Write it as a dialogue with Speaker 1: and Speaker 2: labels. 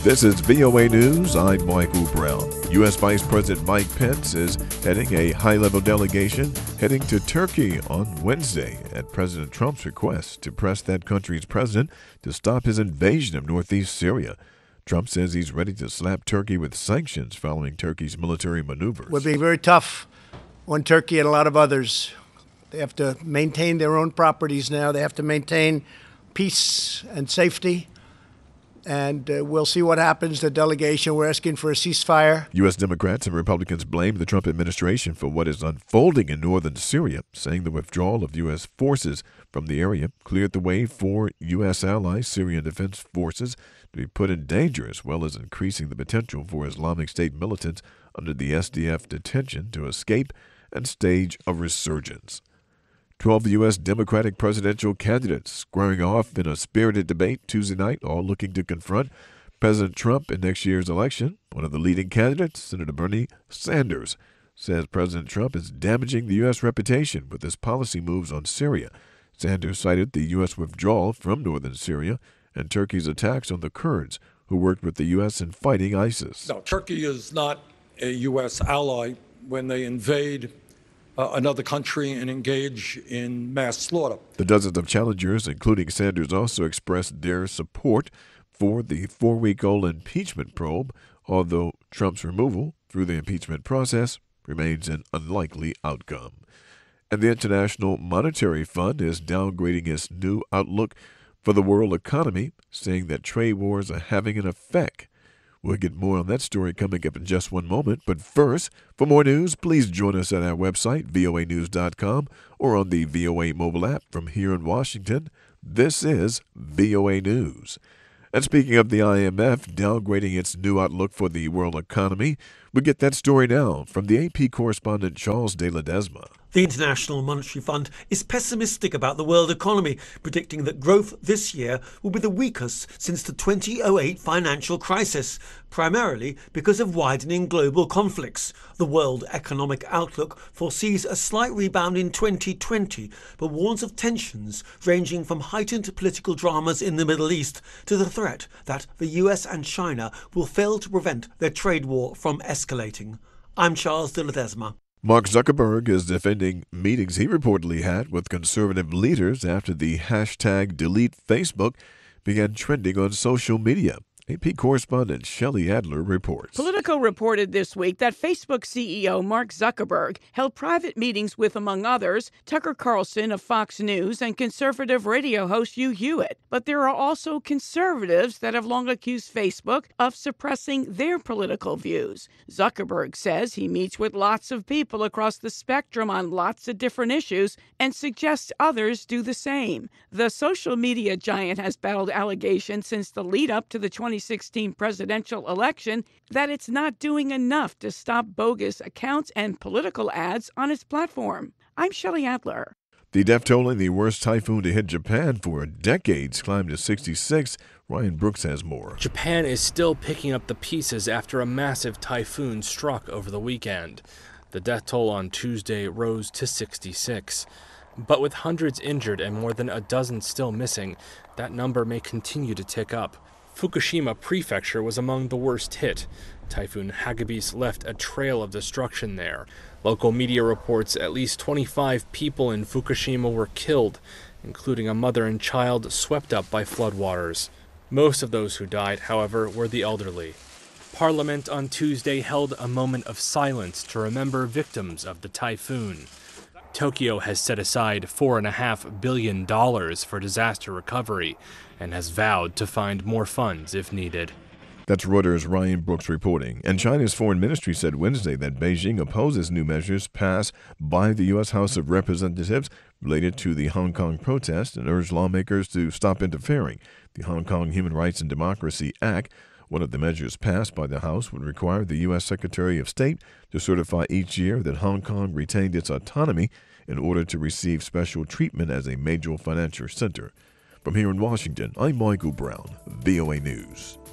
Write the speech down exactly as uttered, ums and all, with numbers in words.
Speaker 1: This is V O A News. I'm Michael Brown. U S. Vice President Mike Pence is heading a high-level delegation heading to Turkey on Wednesday at President Trump's request to press that country's president to stop his invasion of northeast Syria. Trump says he's ready to slap Turkey with sanctions following Turkey's military maneuvers.
Speaker 2: We're being very tough on Turkey and a lot of others. They have to maintain their own properties now. They have to maintain peace and safety. And uh, we'll see what happens. The delegation, we're asking for a ceasefire.
Speaker 1: U S. Democrats and Republicans blame the Trump administration for what is unfolding in northern Syria, saying the withdrawal of U S forces from the area cleared the way for U S ally Syrian defense forces to be put in danger, as well as increasing the potential for Islamic State militants under the S D F detention to escape and stage a resurgence. Twelve U S. Democratic presidential candidates squaring off in a spirited debate Tuesday night, all looking to confront President Trump in next year's election. One of the leading candidates, Senator Bernie Sanders, says President Trump is damaging the U S reputation with his policy moves on Syria. Sanders cited the U S withdrawal from northern Syria and Turkey's attacks on the Kurds, who worked with the U S in fighting ISIS.
Speaker 3: No, Turkey is not a U S ally when they invade Uh, another country and engage in mass slaughter.
Speaker 1: The dozens of challengers, including Sanders, also expressed their support for the four-week-old impeachment probe, although Trump's removal through the impeachment process remains an unlikely outcome. And the International Monetary Fund is downgrading its new outlook for the world economy, saying that trade wars are having an effect. We'll get more on that story coming up in just one moment. But first, for more news, please join us at our website, V O A news dot com, or on the V O A mobile app from here in Washington. This is V O A News. And speaking of the I M F downgrading its new outlook for the world economy, we get that story now from the A P correspondent Charles de Ledesma.
Speaker 4: The International Monetary Fund is pessimistic about the world economy, predicting that growth this year will be the weakest since the two thousand eight financial crisis, primarily because of widening global conflicts. The World Economic Outlook foresees a slight rebound in twenty twenty, but warns of tensions ranging from heightened political dramas in the Middle East to the threat that the U S and China will fail to prevent their trade war from escalating. I'm Charles de Ledesma.
Speaker 1: Mark Zuckerberg is defending meetings he reportedly had with conservative leaders after the hashtag Delete Facebook began trending on social media. A P correspondent Shelley Adler reports.
Speaker 5: Politico reported this week that Facebook C E O Mark Zuckerberg held private meetings with, among others, Tucker Carlson of Fox News and conservative radio host Hugh Hewitt. But there are also conservatives that have long accused Facebook of suppressing their political views. Zuckerberg says he meets with lots of people across the spectrum on lots of different issues and suggests others do the same. The social media giant has battled allegations since the lead up to the twenty sixteen presidential election that it's not doing enough to stop bogus accounts and political ads on its platform. I'm Shelley Adler.
Speaker 1: The death toll in the worst typhoon to hit Japan for decades climbed to sixty-six. Ryan Brooks has more.
Speaker 6: Japan is still picking up the pieces after a massive typhoon struck over the weekend. The death toll on Tuesday rose to sixty-six. But with hundreds injured and more than a dozen still missing, that number may continue to tick up. Fukushima Prefecture was among the worst hit. Typhoon Hagibis left a trail of destruction there. Local media reports at least twenty-five people in Fukushima were killed, including a mother and child swept up by floodwaters. Most of those who died, however, were the elderly. Parliament on Tuesday held a moment of silence to remember victims of the typhoon. Tokyo has set aside four point five billion dollars for disaster recovery and has vowed to find more funds if needed.
Speaker 1: That's Reuters' Ryan Brooks reporting. And China's foreign ministry said Wednesday that Beijing opposes new measures passed by the U S. House of Representatives related to the Hong Kong protests and urged lawmakers to stop interfering. The Hong Kong Human Rights and Democracy Act, one of the measures passed by the House, would require the U S. Secretary of State to certify each year that Hong Kong retained its autonomy in order to receive special treatment as a major financial center. From here in Washington, I'm Michael Brown, V O A News.